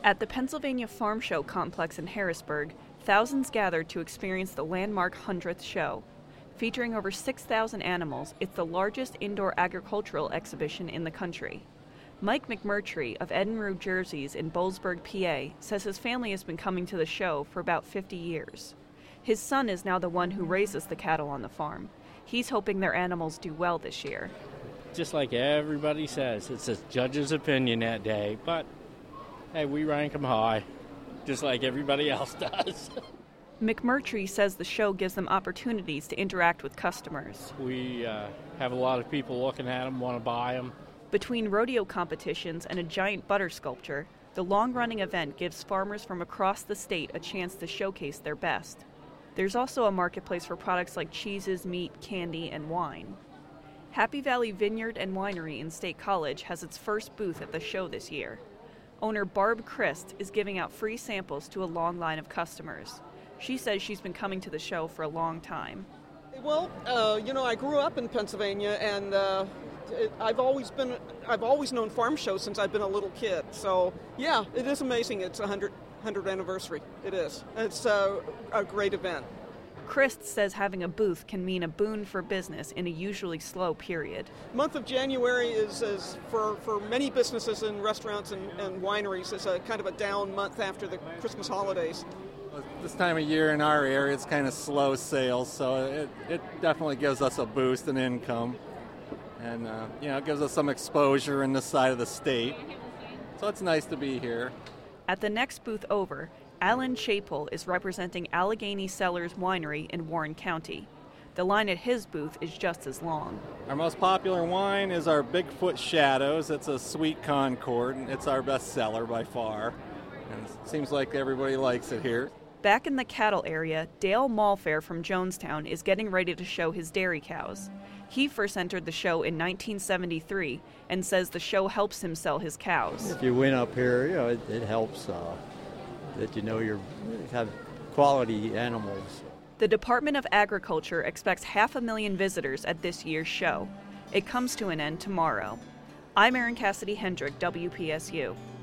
At the Pennsylvania Farm Show complex in Harrisburg, thousands gathered to experience the landmark 100th show. Featuring over 6,000 animals, it's the largest indoor agricultural exhibition in the country. Mike McMurtry of Edenrude Jerseys in Boalsburg, PA, says his family has been coming to the show for about 50 years. His son is now the one who raises the cattle on the farm. He's hoping their animals do well this year. Just like everybody says, it's a judge's opinion that day, but hey, we rank them high, just like everybody else does. McMurtry says the show gives them opportunities to interact with customers. We have a lot of people looking at them, want to buy them. Between rodeo competitions and a giant butter sculpture, the long-running event gives farmers from across the state a chance to showcase their best. There's also a marketplace for products like cheeses, meat, candy, and wine. Happy Valley Vineyard and Winery in State College has its first booth at the show this year. Owner Barb Christ is giving out free samples to a long line of customers. She says she's been coming to the show for a long time. Well, I grew up in Pennsylvania, and I've always known farm shows since I've been a little kid. So, yeah, it is amazing. It's a 100th anniversary. It is. It's a great event. Christ says having a booth can mean a boon for business in a usually slow period. Month of January is for many businesses and restaurants and wineries, is a kind of a down month after the Christmas holidays. This time of year in our area, it's kind of slow sales, so it definitely gives us a boost in income. And, it gives us some exposure in this side of the state. So it's nice to be here. At the next booth over, Alan Chapel is representing Allegheny Cellars Winery in Warren County. The line at his booth is just as long. Our most popular wine is our Bigfoot Shadows. It's a sweet Concord, and it's our best seller by far. And it seems like everybody likes it here. Back in the cattle area, Dale Malfair from Jonestown is getting ready to show his dairy cows. He first entered the show in 1973 and says the show helps him sell his cows. If you win up here, it helps that you have quality animals. The Department of Agriculture expects 500,000 visitors at this year's show. It comes to an end tomorrow. I'm Erin Cassidy Hendrick, WPSU.